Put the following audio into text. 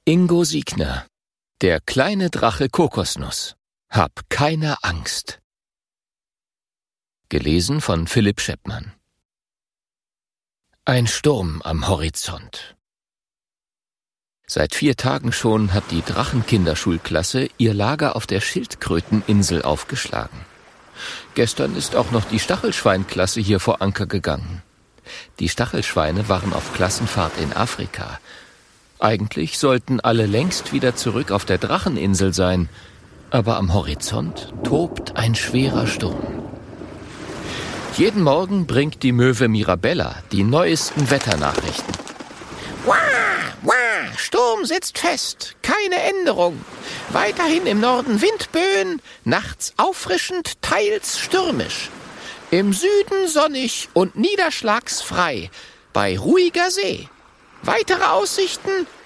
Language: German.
Ingo Siegner, Der kleine Drache Kokosnuss. Hab keine Angst. Gelesen von Philipp Scheppmann. Ein Sturm am Horizont. Seit 4 Tagen schon hat die Drachenkinderschulklasse ihr Lager auf der Schildkröteninsel aufgeschlagen. Gestern ist auch noch die Stachelschweinklasse hier vor Anker gegangen. Die Stachelschweine waren auf Klassenfahrt in Afrika. Eigentlich sollten alle längst wieder zurück auf der Dracheninsel sein, aber am Horizont tobt ein schwerer Sturm. Jeden Morgen bringt die Möwe Mirabella die neuesten Wetternachrichten. Wah, wah, Sturm sitzt fest, keine Änderung. Weiterhin im Norden Windböen, nachts auffrischend, teils stürmisch. Im Süden sonnig und niederschlagsfrei, bei ruhiger See. Weitere Aussichten